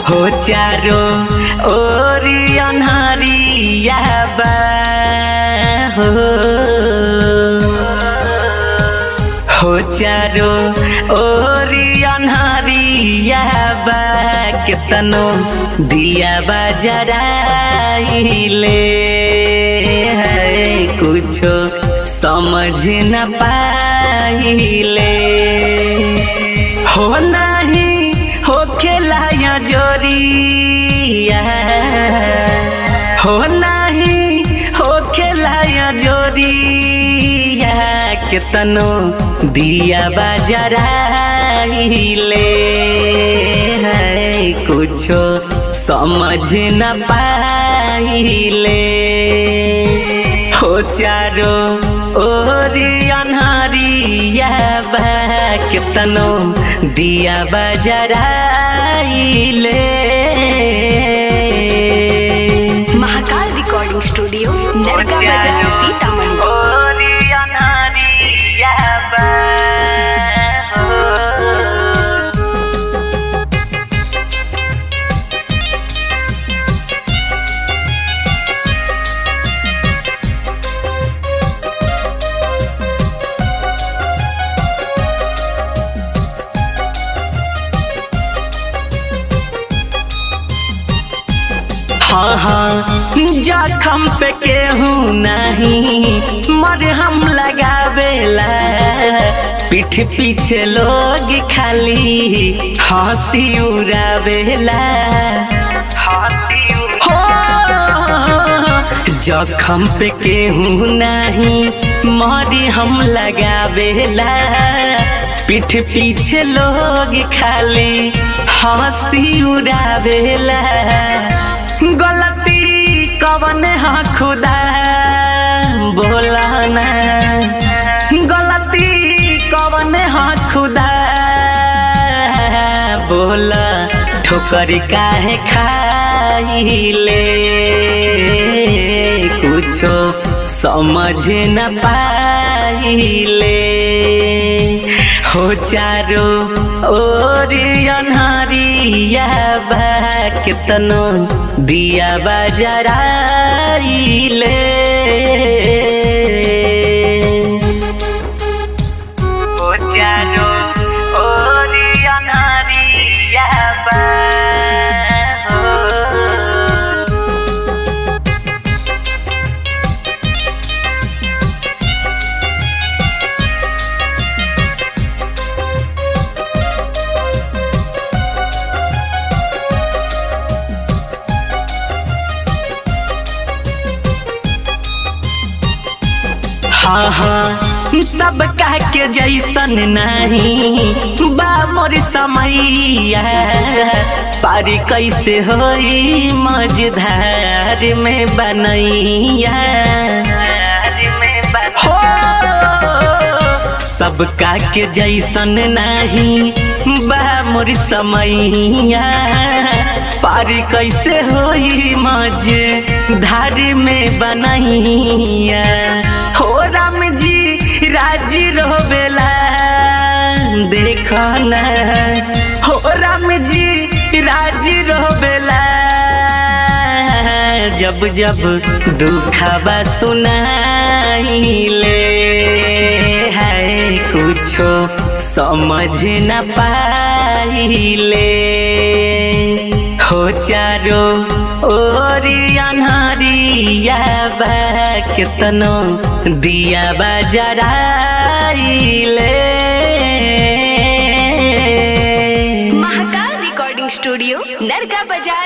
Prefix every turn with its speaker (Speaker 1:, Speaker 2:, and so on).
Speaker 1: हो चारो ओरी अन्हारिया बा हो चारो ओरी अन्हारिया बा केतनो दिया बा जराइले कुछो समझ न पाइले हो नहीं हो खेलाया जोरिया हो नहीं हो खेलाया जोरिया केतनो दिया बाजराइले कुछो समझ न पाइले हो चारो ओरी अन्हारिया बा केतनो दिया बाजराइले।
Speaker 2: महाकाल रिकॉर्डिंग स्टूडियो नरका बाजार सीतामढ़ी।
Speaker 1: ओरी अन्हारिया बा हाँ जखम पे केहू नहीं मरहम लगावेला पीठ पीछे लोग खाली हंसी उड़ावेला हो जखम पे केहू नहीं मरहम लगावेला पीठ पीछे लोग खाली हंसी उड़ावेला गलती कवन है खुदा बोला ना गलती कवन है खुदा बोला ठोकर काहे खाइले कुछो समझ न पाइले हो चारो ओरी अन्हारिया बा केतनो दिया बाजराइले। हो चारो ओरी अन्हारिया बा हाँ हाँ सब कह के जैसन नहीं बा मोर समैया पारी कैसे होई मझधार में बनैया हो सब कह के जैसन नहीं बा मोर समैया पारी कैसे होई मझधार में बनैया हो राम जी राजी रोवेला देखो ना हो राम जी राजी रोवेला जब जब दुखबा सुनाइले है कुछो समझ न पाइले हो चारो ओरी अन्हारिया बा केतनो दिया बाजराइले।
Speaker 2: महाकाल रिकॉर्डिंग स्टूडियो नरका बाजार